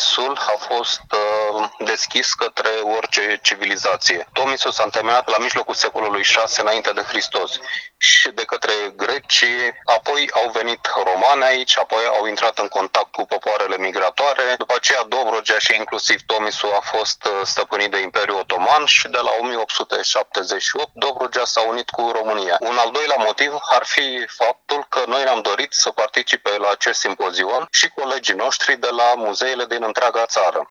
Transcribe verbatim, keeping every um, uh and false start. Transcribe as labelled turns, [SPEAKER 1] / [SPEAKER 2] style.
[SPEAKER 1] Tomisul a fost uh, deschis către orice civilizație. Tomisul s-a întemeiat la mijlocul secolului șase înainte de Hristos și de către greci, apoi au venit romani aici, apoi au intrat în contact cu popoarele migratoare. După aceea Dobrogea și inclusiv Tomisul a fost stăpânit de Imperiul Otoman și de la o mie opt sute șaptezeci și opt Dobrogea s-a unit cu România. Un al doilea motiv ar fi faptul că noi ne-am dorit să participe la acest simpozion și colegii noștri de la muzeele din întreaga țară.